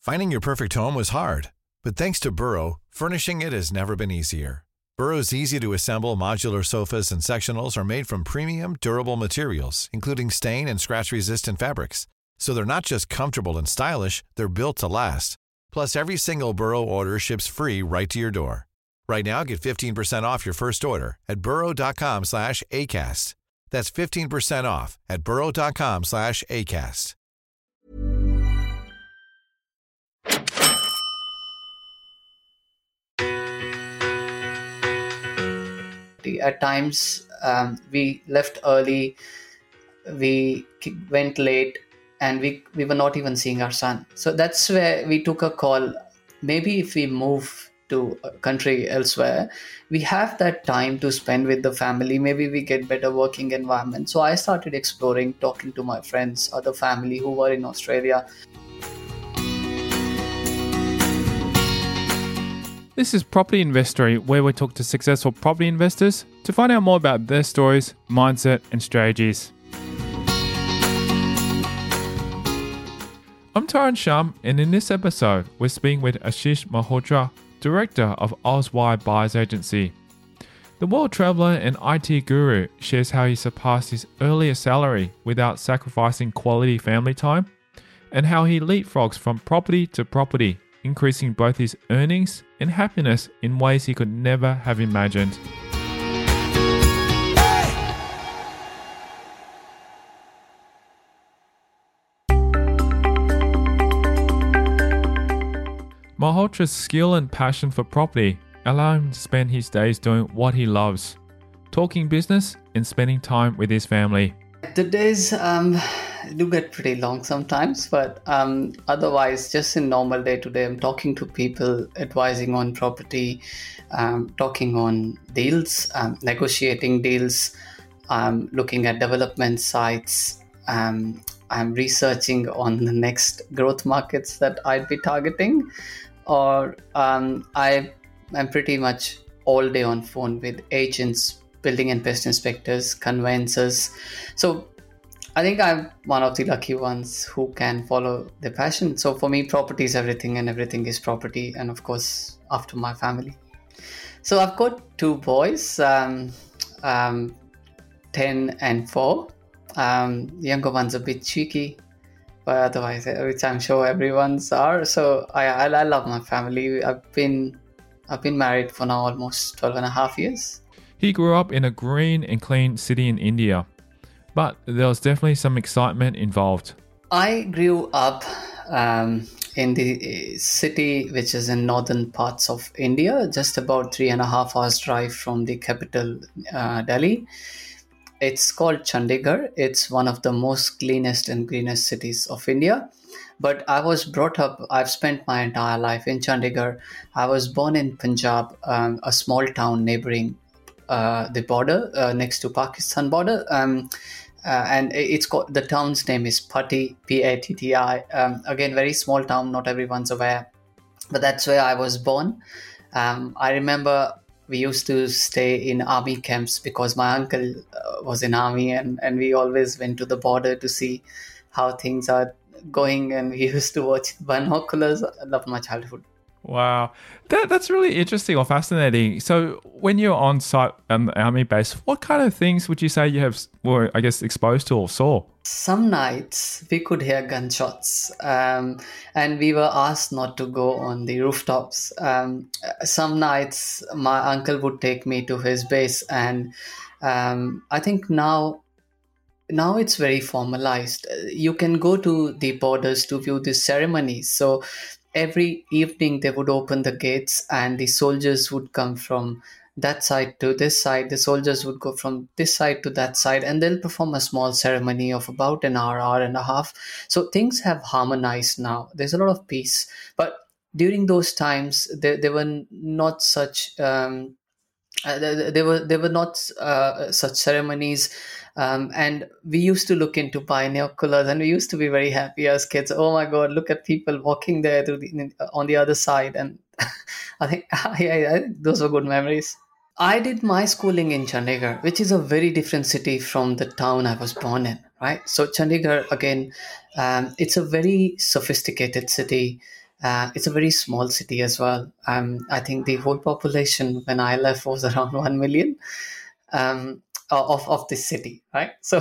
Finding your perfect home was hard, but thanks to Burrow, furnishing it has never been easier. Burrow's easy-to-assemble modular sofas and sectionals are made from premium, durable materials, including stain and scratch-resistant fabrics. So they're not just comfortable and stylish, they're built to last. Plus, every single Burrow order ships free right to your door. Right now, get 15% off your first order at burrow.com/ACAST. That's 15% off at burrow.com/ACAST. At times, we left early, we went late, and we were not even seeing our son. So that's where we took a call. Maybe if we move to a country elsewhere, we have that time to spend with the family. Maybe we get better working environment. So I started exploring, talking to my friends, other family who were in Australia. This is Property Investory, where we talk to successful property investors to find out more about their stories, mindset, and strategies. I'm Taran Sham, and in this episode, we're speaking with Ashish Malhotra, Director of Ozwire Buyers Agency. The world traveller and IT guru shares how he surpassed his earlier salary without sacrificing quality family time, and how he leapfrogs from property to property, increasing both his earnings and happiness in ways he could never have imagined. Malhotra's skill and passion for property allow him to spend his days doing what he loves, talking business and spending time with his family. The days do get pretty long sometimes, but otherwise, just in normal day-to-day, I'm talking to people, advising on property, talking on deals, negotiating deals, looking at development sites. I'm researching on the next growth markets that I'd be targeting, or I'm pretty much all day on phone with agents, building and pest inspectors, conveyancers. So I think I'm one of the lucky ones who can follow their passion. So for me, property is everything, and everything is property. And of course, after my family. So I've got two boys, 10 and 4. Younger one's a bit cheeky, but otherwise, which I'm sure everyone's are. So I love my family. I've been married for now almost 12 and a half years. He grew up in a green and clean city in India, but there was definitely some excitement involved. I grew up in the city which is in northern parts of India, just about 3.5 hours drive from the capital, Delhi. It's called Chandigarh. It's one of the most cleanest and greenest cities of India. But I was brought up, I've spent my entire life in Chandigarh. I was born in Punjab, a small town neighboring the border, next to Pakistan border. And it's called, the town's name is Patti, Patti. Again, very small town, not everyone's aware. But that's where I was born. I remember we used to stay in army camps because my uncle was in army, and we always went to the border to see how things are going, and we used to watch binoculars. I loved my childhood. Wow, that's really interesting or fascinating. So when you're on site on the army base, what kind of things would you say you were, I guess, exposed to or saw? Some nights we could hear gunshots, and we were asked not to go on the rooftops. Some nights my uncle would take me to his base, and I think now it's very formalized. You can go to the borders to view the ceremonies. So every evening they would open the gates, and the soldiers would come from that side to this side. The soldiers would go from this side to that side, and they'll perform a small ceremony of about an hour and a half. So things have harmonized now. There's a lot of peace. But during those times, there were not such there were not such ceremonies, and we used to look into binoculars, and we used to be very happy as kids. Oh my God, look at people walking there on the other side. And I think those were good memories. I did my schooling in Chandigarh, which is a very different city from the town I was born in, right? So Chandigarh, again, it's a very sophisticated city. It's a very small city as well. I think the whole population when I left was around 1 million of this city, right? So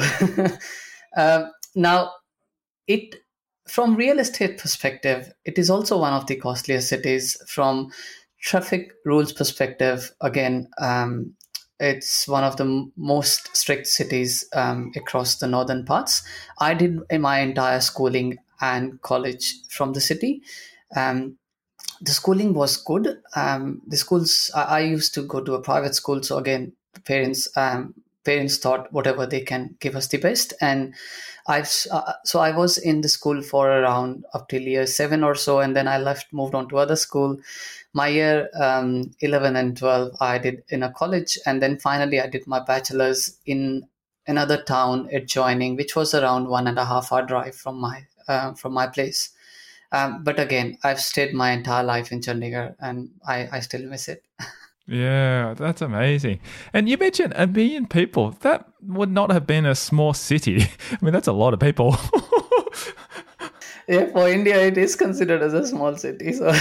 now it from real estate perspective, it is also one of the costliest cities. From traffic rules perspective, again, it's one of the most strict cities across the northern parts. I did my entire schooling and college from the city. Um, the schooling was good. The schools I used to go to a private school, so again, parents thought whatever they can give us the best, and I was in the school for around up till year 7 or so, and then I left, moved on to other school. My year 11 and 12 I did in a college, and then finally I did my bachelor's in another town adjoining, which was around 1.5 hour drive from my place. But again, I've stayed my entire life in Chandigarh, and I still miss it. Yeah, that's amazing. And you mentioned 1 million people. That would not have been a small city. I mean, that's a lot of people. Yeah, for India, it is considered as a small city. So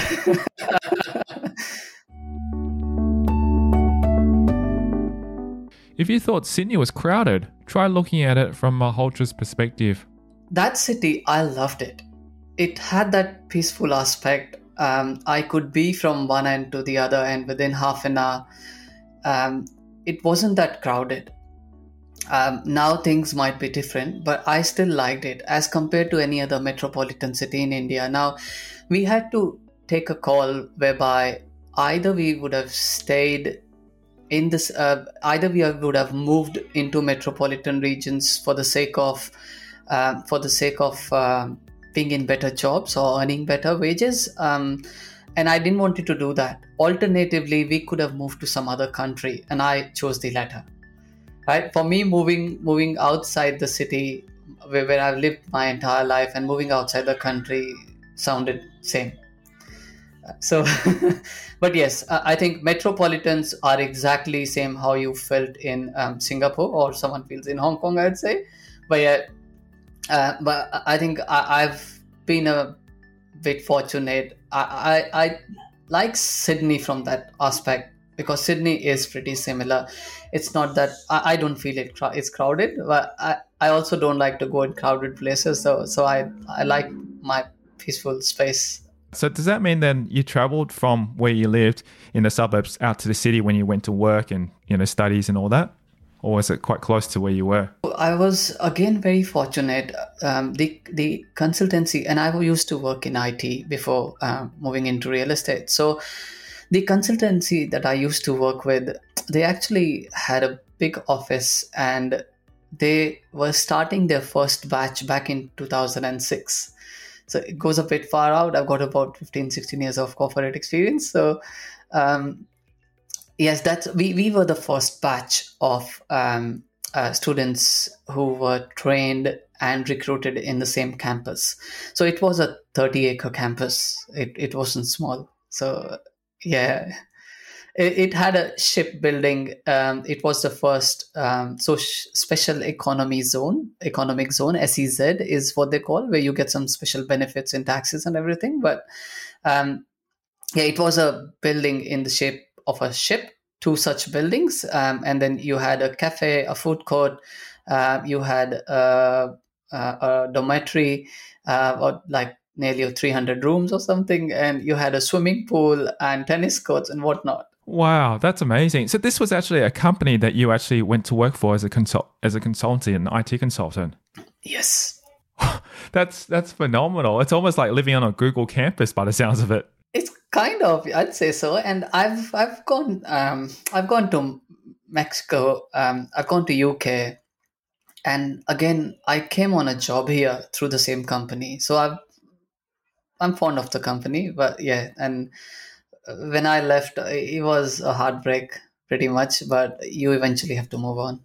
If you thought Sydney was crowded, try looking at it from Malhotra's perspective. that city, I loved it. It had that peaceful aspect. I could be from one end to the other end within half an hour. It wasn't that crowded. Now things might be different, but I still liked it as compared to any other metropolitan city in India. Now, we had to take a call whereby either we would have stayed in this, either we would have moved into metropolitan regions for the sake of being in better jobs or earning better wages. And I didn't want to do that. Alternatively, we could have moved to some other country, and I chose the latter. Right? For me, moving outside the city where I've lived my entire life, and moving outside the country sounded same. So, but yes, I think metropolitans are exactly same how you felt in Singapore, or someone feels in Hong Kong, I'd say. But yeah, but I think I've been a bit fortunate. I like Sydney from that aspect, because Sydney is pretty similar. It's not that I don't feel it's crowded, but I also don't like to go in crowded places. So I like my peaceful space. So does that mean then you traveled from where you lived in the suburbs out to the city when you went to work and, studies and all that? Or was it quite close to where you were? I was, again, very fortunate. The consultancy, and I used to work in IT before moving into real estate. So the consultancy that I used to work with, they actually had a big office, and they were starting their first batch back in 2006. So it goes a bit far out. I've got about 15, 16 years of corporate experience. So yes, we were the first batch of students who were trained and recruited in the same campus. So it was a 30-acre campus. It wasn't small. So yeah, it had a shipbuilding. It was the first special economic zone, SEZ is what they call, where you get some special benefits in taxes and everything. But yeah, it was a building in the shape of a ship, 2 such buildings, and then you had a cafe, a food court, you had a dormitory, or like nearly 300 rooms or something, and you had a swimming pool and tennis courts and whatnot. Wow, that's amazing. So this was actually a company that you actually went to work for as a consultant, an IT consultant. Yes. That's phenomenal. It's almost like living on a Google campus by the sounds of it. It's kind of, I'd say so. And I've gone to Mexico, I've gone to UK, and again I came on a job here through the same company. So I'm fond of the company, but yeah. And when I left, it was a heartbreak, pretty much. But you eventually have to move on.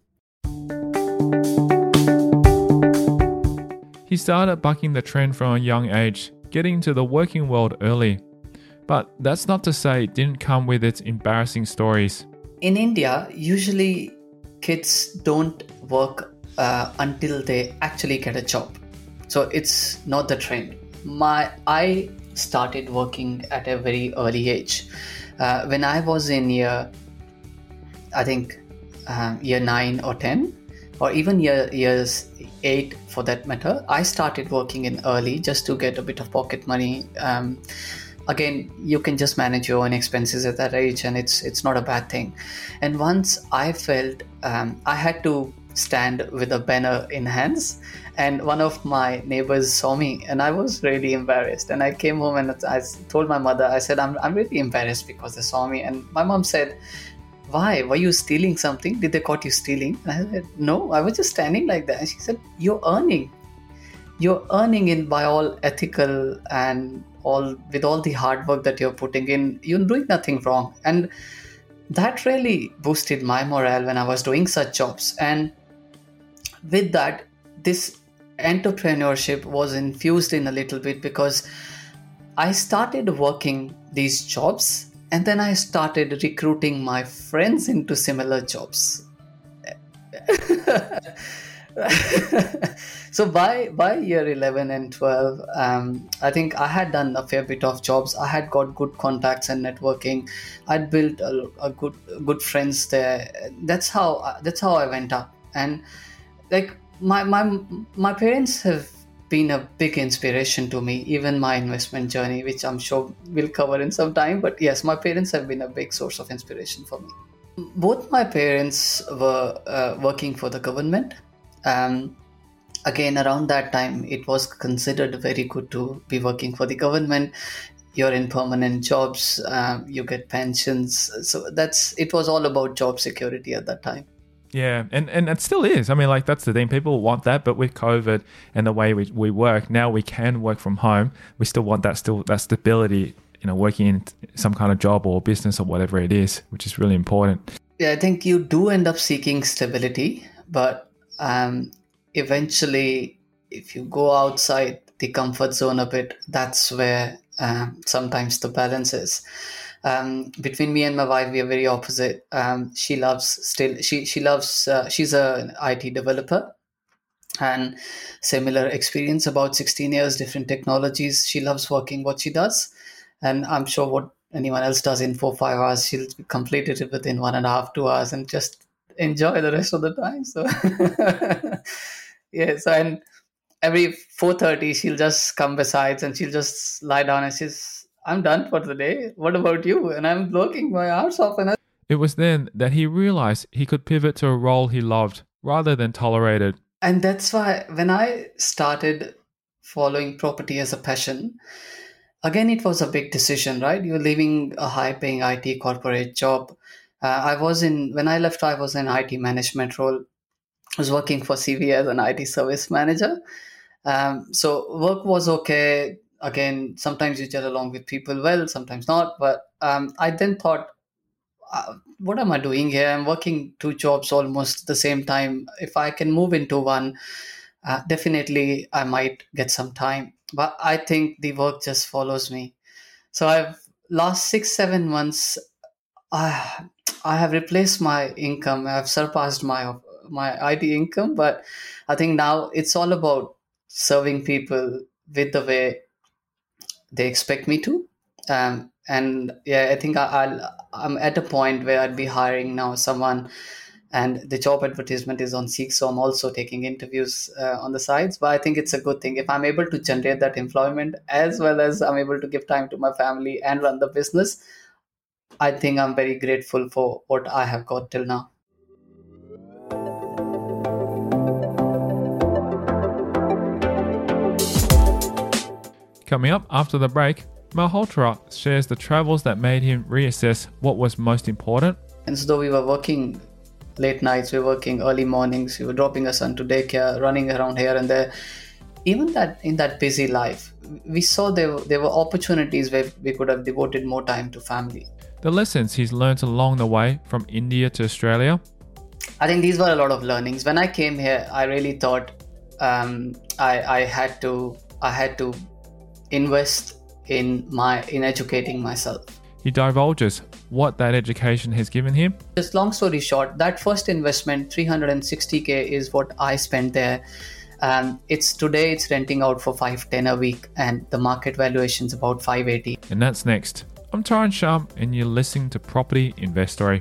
He started bucking the trend from a young age, getting into the working world early. But that's not to say it didn't come with its embarrassing stories. In India, usually kids don't work until they actually get a job. So it's not the trend. I started working at a very early age. When I was in I think year 9 or 10, or even years 8 for that matter, I started working in early just to get a bit of pocket money. Again, you can just manage your own expenses at that age, and it's not a bad thing. And once I felt I had to stand with a banner in hands, and one of my neighbors saw me, and I was really embarrassed. And I came home and I told my mother, I said, I'm really embarrassed because they saw me. And my mom said, why? Were you stealing something? Did they caught you stealing? And I said, no, I was just standing like that. And she said, you're earning in by all ethical and with all the hard work that you're putting in, you're doing nothing wrong. And that really boosted my morale when I was doing such jobs. And with that, this entrepreneurship was infused in a little bit, because I started working these jobs, and then I started recruiting my friends into similar jobs. So by year 11 and 12, I think I had done a fair bit of jobs. I had got good contacts and networking. I'd built a good friends there. That's how I went up. And like my parents have been a big inspiration to me, even my investment journey, which I'm sure we'll cover in some time. But yes, my parents have been a big source of inspiration for me. Both my parents were working for the government. Again, around that time, it was considered very good to be working for the government. You're in permanent jobs, you get pensions. So it was all about job security at that time. Yeah, and it still is. I mean, like, that's the thing. People want that, but with COVID and the way we work, now we can work from home. We still want that stability, working in some kind of job or business or whatever it is, which is really important. Yeah, I think you do end up seeking stability, but eventually, if you go outside the comfort zone a bit, that's where sometimes the balance is. Between me and my wife, we are very opposite. She loves she's an IT developer, and similar experience, about 16 years, different technologies. She loves working what she does, and I'm sure what anyone else does in 4-5 hours, she'll complete it within 1.5-2 hours and just enjoy the rest of the time. So yes, and every 4:30 she'll just come besides and she'll just lie down and I'm done for the day. What about you? And I'm working my arse off. It was then that he realized he could pivot to a role he loved rather than tolerated. And that's why when I started following property as a passion, again, it was a big decision, right? You're leaving a high-paying IT corporate job. When I left, I was in IT management role. I was working for CV as an IT service manager. So work was okay. Again, sometimes you gel along with people well, sometimes not. But I then thought, what am I doing here? I'm working 2 jobs almost at the same time. If I can move into one, definitely I might get some time. But I think the work just follows me. So last 6-7 months, I have replaced my income. I've surpassed my IT income. But I think now it's all about serving people with the way they expect me to. And yeah, I think I'm at a point where I'd be hiring now someone, and the job advertisement is on Seek, so I'm also taking interviews on the sides. But I think it's a good thing if I'm able to generate that employment as well as I'm able to give time to my family and run the business. I think I'm very grateful for what I have got till now. Coming up after the break, Malhotra shares the travels that made him reassess what was most important. And so though we were working late nights, we were working early mornings, we were dropping our son to daycare, running around here and there. Even that in that busy life, we saw there were opportunities where we could have devoted more time to family. The lessons he's learned along the way from India to Australia. I think these were a lot of learnings. When I came here, I really thought I had to invest in educating myself. He divulges what that education has given him. Just long story short, that first investment, 360K, is what I spent there. It's renting out for 510 a week, and the market valuation is about 580. And that's next. I'm Tyron Shum, and you're listening to Property Investory.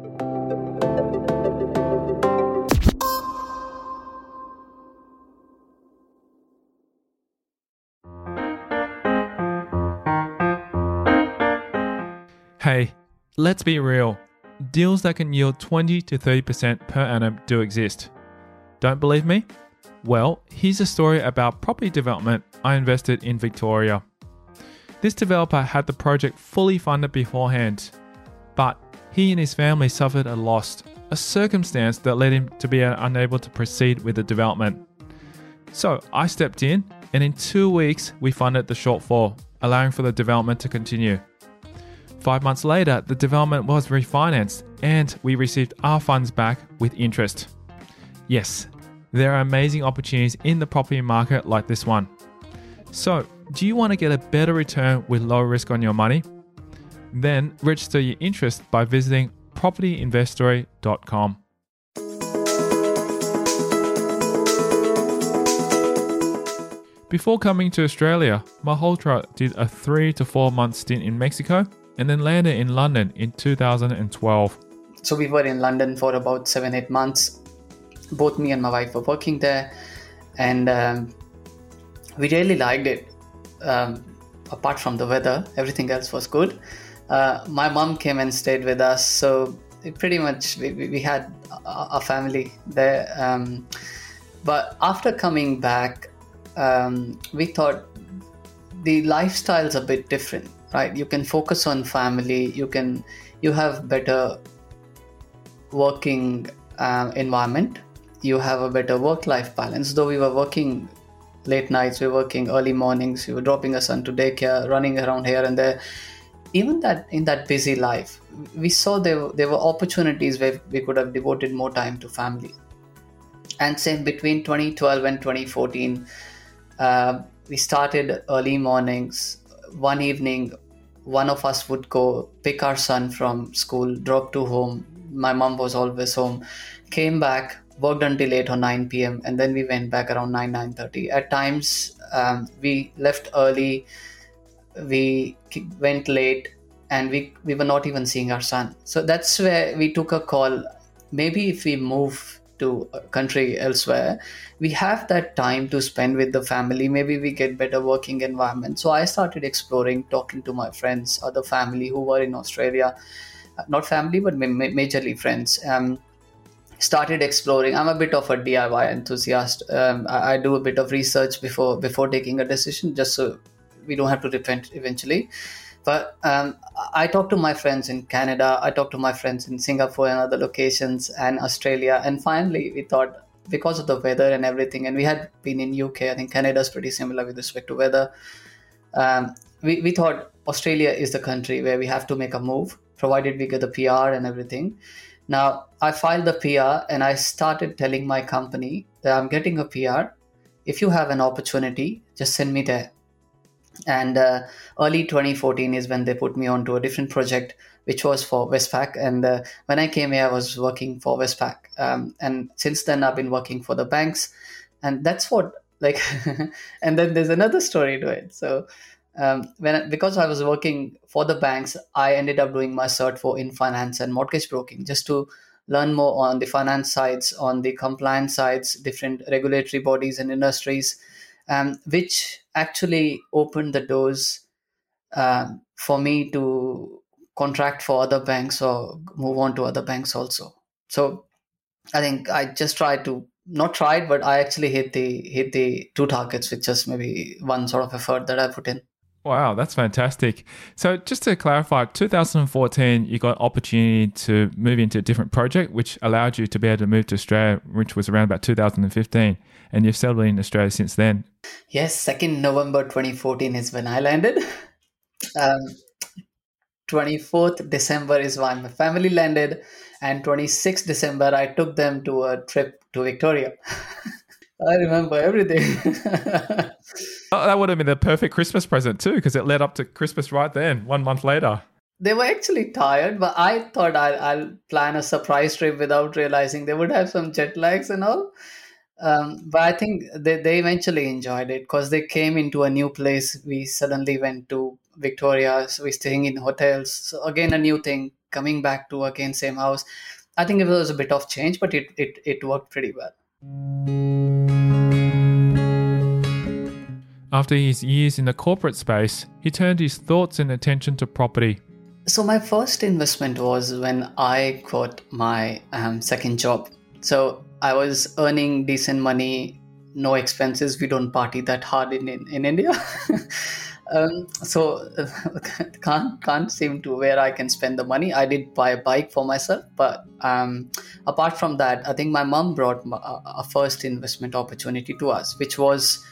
Hey, let's be real. Deals that can yield 20 to 30% per annum do exist. Don't believe me? Well, here's a story about property development I invested in Victoria. This developer had the project fully funded beforehand, but he and his family suffered a loss, a circumstance that led him to be unable to proceed with the development. So I stepped in, and in 2 weeks we funded the shortfall, allowing for the development to continue. 5 months later, the development was refinanced and we received our funds back with interest. Yes, there are amazing opportunities in the property market like this one. So, do you want to get a better return with low risk on your money? Then register your interest by visiting propertyinvestory.com. Before coming to Australia, Malhotra did a 3 to 4 month stint in Mexico and then landed in London in 2012. So we were in London for about 7-8 months. Both me and my wife were working there, and we really liked it. Apart from the weather, everything else was good. My mom came and stayed with us, so pretty much we had a family there. But after coming back, we thought the lifestyle's a bit different, right? You can focus on family. You have better working environment. You have a better work-life balance. Though we were working late nights, we were working early mornings, we were dropping our son to daycare, running around here and there. Even that in that busy life, we saw there were opportunities where we could have devoted more time to family. And same between 2012 and 2014, we started early mornings. One evening, one of us would go pick our son from school, drop to home. My mom was always home. Came back, worked until 8 or 9 p.m. and then we went back around 9:30. At times, we left early, we went late, and we were not even seeing our son. So that's where we took a call. Maybe if we move to a country elsewhere, we have that time to spend with the family. Maybe we get better working environment. So I started exploring, talking to my friends, other family who were in Australia. Not family, but majorly friends. Started exploring. I'm a bit of a DIY enthusiast. I do a bit of research before taking a decision, just so we don't have to repent eventually. But I talked to my friends in Canada. I talked to my friends in Singapore and other locations, and Australia. And finally, we thought, because of the weather and everything, and we had been in UK. I think Canada is pretty similar with respect to weather. We thought Australia is the country where we have to make a move, provided we get the PR and everything. Now, I filed the PR and I started telling my company that I'm getting a PR. If you have an opportunity, just send me there. And early 2014 is when they put me onto a different project, which was for Westpac. And when I came here, I was working for Westpac. And since then, I've been working for the banks. And that's what, and then there's another story to it. So because I was working for the banks, I ended up doing my cert for in finance and mortgage broking, just to learn more on the finance sides, on the compliance sides, different regulatory bodies and industries, which actually opened the doors for me to contract for other banks or move on to other banks also. So I think I just but I actually hit the two targets with just maybe one sort of effort that I put in. Wow, that's fantastic. So just to clarify, 2014, you got opportunity to move into a different project, which allowed you to be able to move to Australia, which was around about 2015. And you've settled in Australia since then. Yes, 2nd November 2014 is when I landed. 24th December is when my family landed. And 26th December, I took them to a trip to Victoria. I remember everything. Oh, that would have been the perfect Christmas present too, because it led up to Christmas right then, 1 month later. They were actually tired, but I thought I'll plan a surprise trip without realizing they would have some jet lags and all. But I think they eventually enjoyed it because they came into a new place. We suddenly went to Victoria, so we're staying in hotels. So again, a new thing, coming back to again same house. I think it was a bit of change, but it worked pretty well. After his years in the corporate space, he turned his thoughts and attention to property. So my first investment was when I got my second job. So I was earning decent money, no expenses. We don't party that hard in India. So can't seem to where I can spend the money. I did buy a bike for myself, but apart from that, I think my mom brought a first investment opportunity to us, which was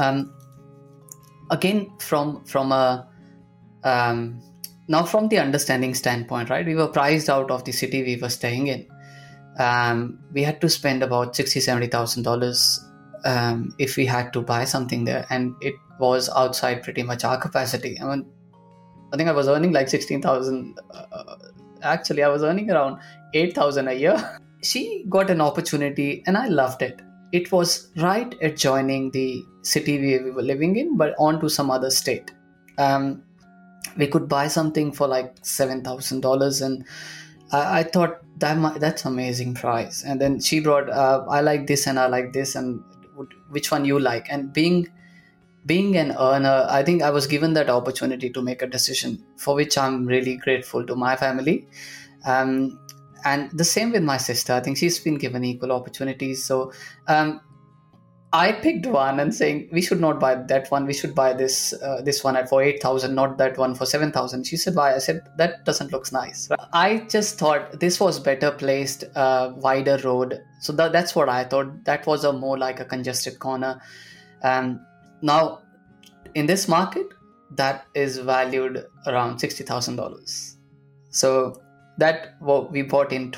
again from a now from the understanding standpoint, right? We were priced out of the city we were staying in. We had to spend about $60,000-$70,000 if we had to buy something there, and it was outside pretty much our capacity. I mean, I think I was earning like 16,000. Actually, I was earning around 8,000 a year. She got an opportunity, and I loved it. It was right adjoining the city we were living in, but onto some other state. We could buy something for like $7,000, and I thought that's amazing price. And then she brought, I like this and I like this, and which one you like. And being an earner, I think I was given that opportunity to make a decision, for which I'm really grateful to my family. And the same with my sister. I think she's been given equal opportunities. So I picked one and saying we should not buy that one. We should buy this one for 8,000, not that one for 7,000. She said, "Why?" I said, "That doesn't look nice." I just thought this was better placed, wider road. So that's what I thought. That was a more like a congested corner. Now, in this market, that is valued around $60,000. So that we bought in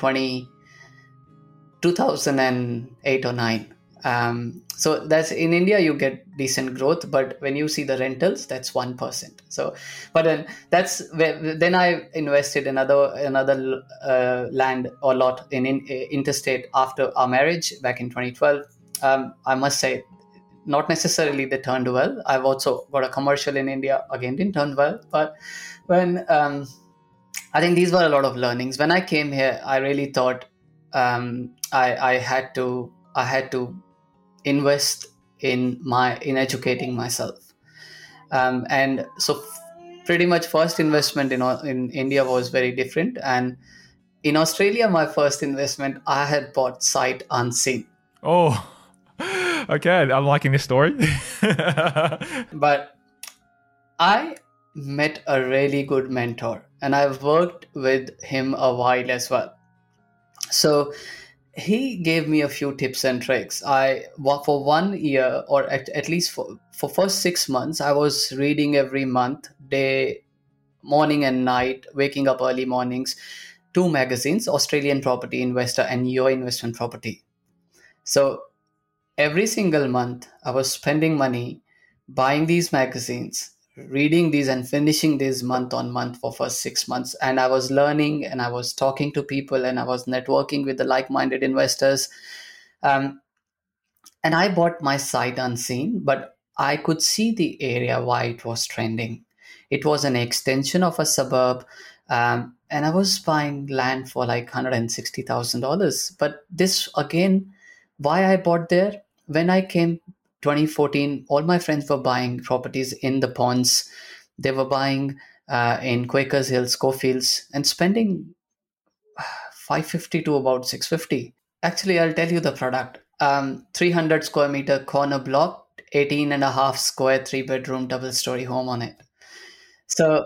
2008 or 9. So that's in India, you get decent growth, but when you see the rentals, that's 1%. So, but then I invested in another land or lot in interstate after our marriage back in 2012. I must say, not necessarily they turned well. I've also got a commercial in India, again didn't turn well. But when I think these were a lot of learnings. When I came here, I really thought I had to invest in educating myself, and so pretty much first investment in India was very different, and in Australia my first investment, I had bought sight unseen. Oh, okay, I'm liking this story. But I met a really good mentor, and I've worked with him a while as well. So he gave me a few tips and tricks. For 1 year, or at least for first 6 months, I was reading every month, day, morning and night, waking up early mornings, 2 magazines, Australian Property Investor and Your Investment Property. So every single month, I was spending money buying these magazines, reading these and finishing these month on month for first 6 months. And I was learning, and I was talking to people, and I was networking with the like-minded investors. And I bought my sight unseen, but I could see the area why it was trending. It was an extension of a suburb. And I was buying land for like $160,000. But this again, why I bought there, when I came 2014, all my friends were buying properties in the ponds. They were buying in Quakers Hill, Schofields, and spending $550 to about $650. Actually, I'll tell you the product. 300 square meter corner block, 18 and a half square, 3-bedroom, double-story home on it. So,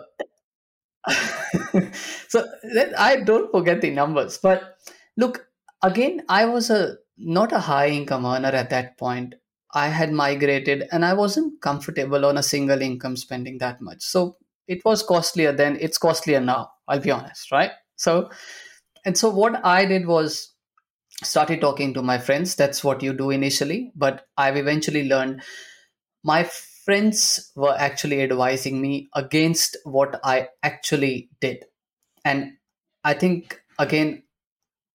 so I don't forget the numbers. But look, again, I was not a high income earner at that point. I had migrated, and I wasn't comfortable on a single income spending that much. So it was costlier then. It's costlier now, I'll be honest, right? So what I did was started talking to my friends. That's what you do initially. But I've eventually learned my friends were actually advising me against what I actually did. And I think, again,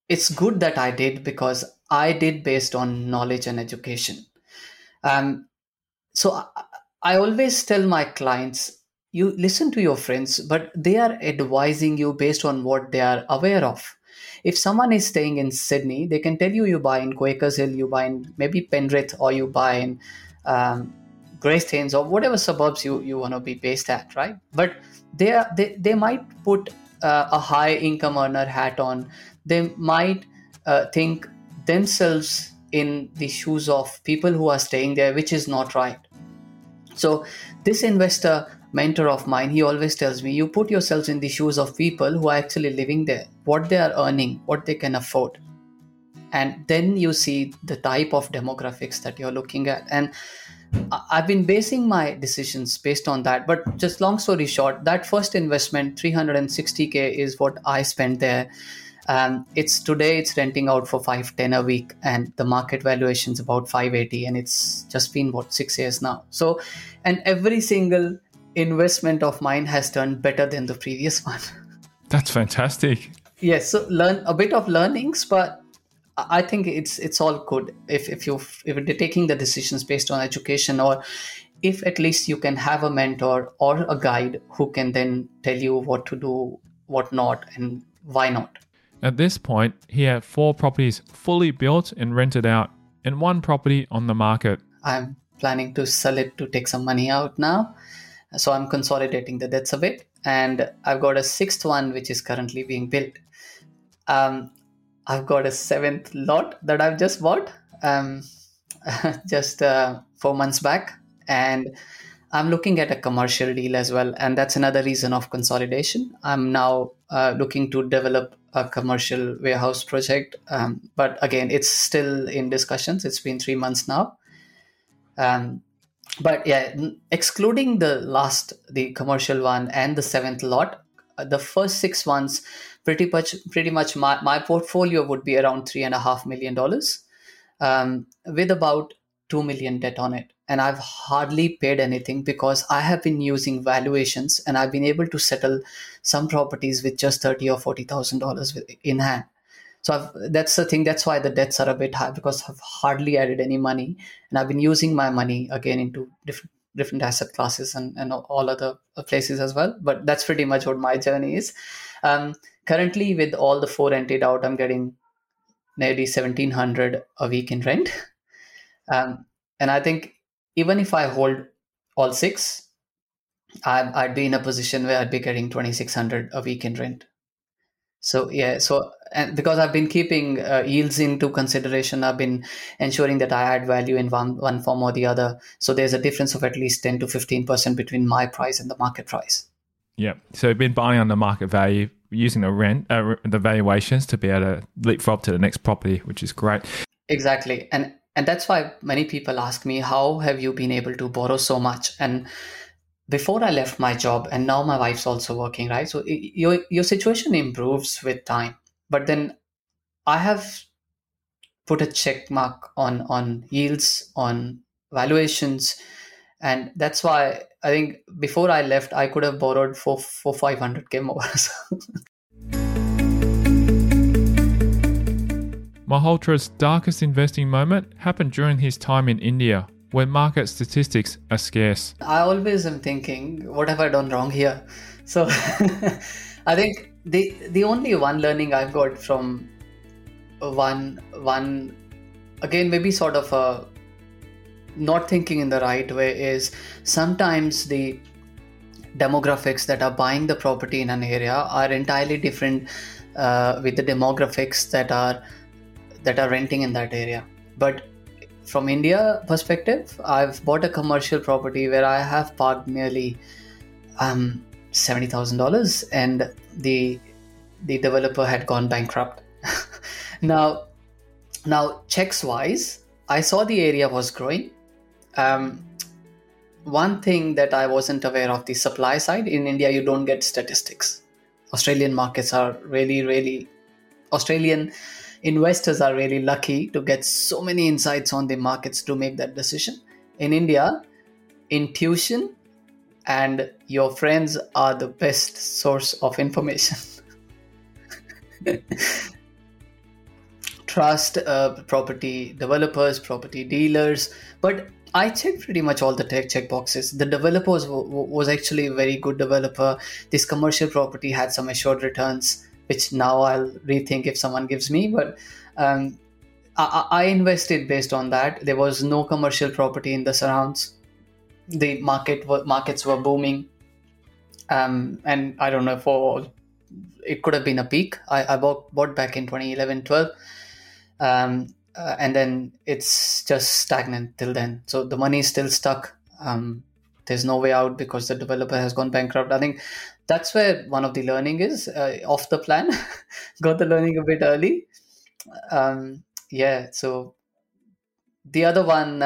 it's good that I did, because I did based on knowledge and education. Um, so I always tell my clients, you listen to your friends, but they are advising you based on what they are aware of. If someone is staying in Sydney, they can tell you, you buy in Quakers Hill, you buy in maybe Penrith, or you buy in um, Greystanes, or whatever suburbs you want to be based at, right? But they might put a high income earner hat on. They might think themselves in the shoes of people who are staying there, which is not right. So this investor mentor of mine, he always tells me, you put yourselves in the shoes of people who are actually living there, what they are earning, what they can afford. And then you see the type of demographics that you're looking at. And I've been basing my decisions based on that. But just long story short, that first investment, 360K, is what I spent there. It's renting out for 510 a week, and the market valuation is about 580, and it's just been 6 years now. So, and every single investment of mine has done better than the previous one. That's fantastic. Yes, so learn a bit of learnings, but I think it's all good if you're taking the decisions based on education, or if at least you can have a mentor or a guide who can then tell you what to do, what not, and why not. At this point, he had 4 properties fully built and rented out, and 1 property on the market. I'm planning to sell it to take some money out now. So I'm consolidating the debts a bit. And I've got a 6th one, which is currently being built. I've got a 7th lot that I've just bought just 4 months back. And I'm looking at a commercial deal as well. And that's another reason of consolidation. I'm now looking to develop a commercial warehouse project. But again, it's still in discussions. It's been 3 months now. But yeah, excluding the commercial one and the 7th lot, the first 6 months, pretty much my portfolio would be around $3.5 million, with about 2 million debt on it. And I've hardly paid anything, because I have been using valuations, and I've been able to settle some properties with just $30,000 or $40,000 in hand. So that's the thing. That's why the debts are a bit high, because I've hardly added any money, and I've been using my money again into different asset classes and all other places as well. But that's pretty much what my journey is. Currently, with all the 4 rented out, I'm getting nearly $1,700 a week in rent. And I think even if I hold all 6, I'd be in a position where I'd be getting $2,600 a week in rent. So yeah, and because I've been keeping yields into consideration, I've been ensuring that I add value in one form or the other. So there's a difference of at least 10 to 15% between my price and the market price. Yeah. So you've been buying on the market value, using the valuations to be able to leapfrog to the next property, which is great. Exactly. And that's why many people ask me, how have you been able to borrow so much? And before I left my job, and now my wife's also working, right? So your situation improves with time. But then I have put a check mark on yields, on valuations. And that's why I think before I left, I could have borrowed for 500K more. Malhotra's darkest investing moment happened during his time in India, where market statistics are scarce. I always am thinking, what have I done wrong here? So I think the only one learning I've got from one again, maybe sort of a not thinking in the right way, is sometimes the demographics that are buying the property in an area are entirely different with the demographics that are renting in that area. But from India perspective, I've bought a commercial property where I have parked nearly $70,000, and the developer had gone bankrupt. Now checks wise, I saw the area was growing. One thing that I wasn't aware of, the supply side in India, you don't get statistics. Australian markets are really Australian investors are really lucky to get so many insights on the markets to make that decision. In India, intuition and your friends are the best source of information. trust property developers, property dealers, but I checked pretty much all the check boxes. The developers was actually a very good developer. This commercial property had some assured returns, which now I'll rethink if someone gives me. But I invested based on that. There was no commercial property in the surrounds. The markets were booming, and I don't know, it could have been a peak. I bought back in 2011-12. And then it's just stagnant till then. So the money is still stuck. There's no way out because the developer has gone bankrupt. I think that's where one of the learning is, off the plan. Got the learning a bit early. So the other one,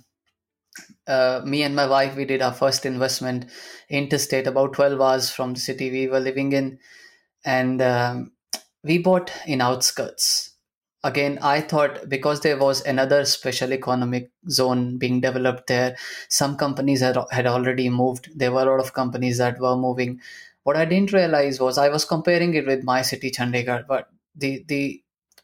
me and my wife, we did our first investment interstate, about 12 hours from the city we were living in. And we bought in outskirts. Again, I thought because there was another special economic zone being developed there, some companies had already moved. There were a lot of companies that were moving. What I didn't realize was I was comparing it with my city, Chandigarh, but the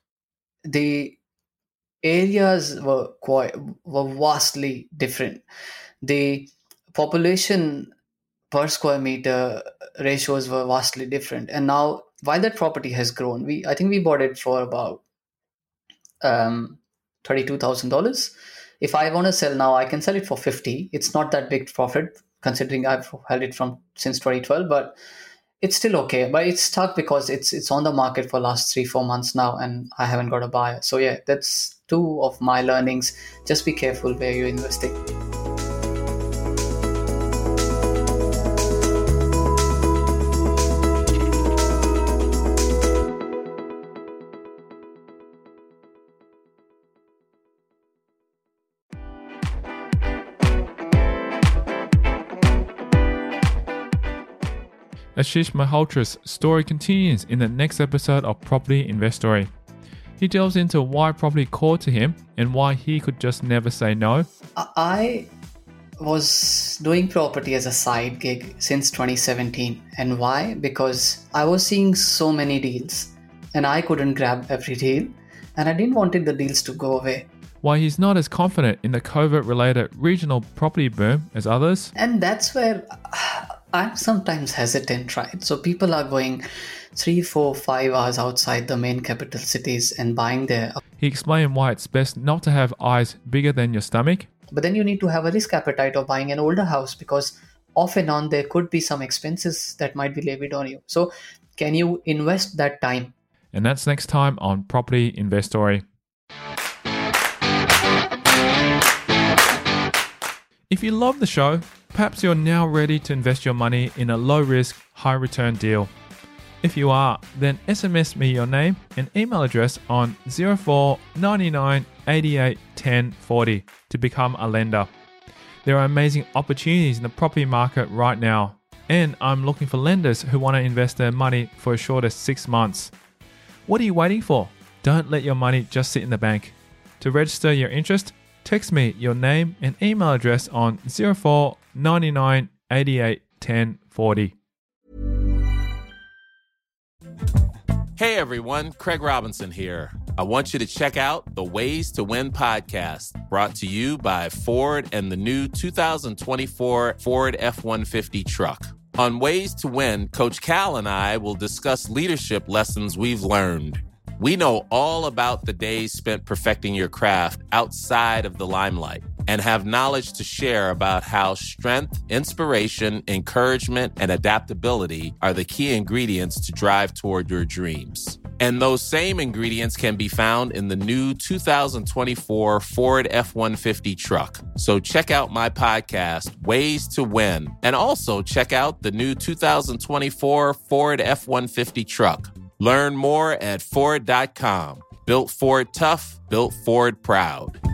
areas were vastly different. The population per square meter ratios were vastly different. And now, while that property has grown, I think we bought it for about $32,000. If I want to sell now, I can sell it for $50,000. It's not that big profit considering I've held it since 2012, but it's still okay. But it's stuck because it's on the market for last 3-4 months now, and I haven't got a buyer. So yeah, that's 2 of my learnings. Just be careful where you're investing. Ashish Malhotra's story continues in the next episode of Property Investory. He delves into why property called to him and why he could just never say no. I was doing property as a side gig since 2017. And why? Because I was seeing so many deals and I couldn't grab every deal, and I didn't want the deals to go away. Why he's not as confident in the COVID-related regional property boom as others. And that's where I'm sometimes hesitant, right? So people are going 3, 4, 5 hours outside the main capital cities and buying there. He explained why it's best not to have eyes bigger than your stomach. But then you need to have a risk appetite of buying an older house, because off and on there could be some expenses that might be levied on you. So can you invest that time? And that's next time on Property Investory. If you love the show, perhaps you're now ready to invest your money in a low-risk, high-return deal. If you are, then SMS me your name and email address on 04 99 88 10 40 to become a lender. There are amazing opportunities in the property market right now, and I'm looking for lenders who want to invest their money for as short as 6 months. What are you waiting for? Don't let your money just sit in the bank. To register your interest, text me your name and email address on 04 99 88 10 40. Hey everyone, Craig Robinson here. I want you to check out the Ways to Win podcast, brought to you by Ford and the new 2024 Ford F-150 truck. On Ways to Win, Coach Cal and I will discuss leadership lessons we've learned. We know all about the days spent perfecting your craft outside of the limelight, and have knowledge to share about how strength, inspiration, encouragement, and adaptability are the key ingredients to drive toward your dreams. And those same ingredients can be found in the new 2024 Ford F-150 truck. So check out my podcast, Ways to Win, and also check out the new 2024 Ford F-150 truck. Learn more at Ford.com. Built Ford tough, built Ford proud.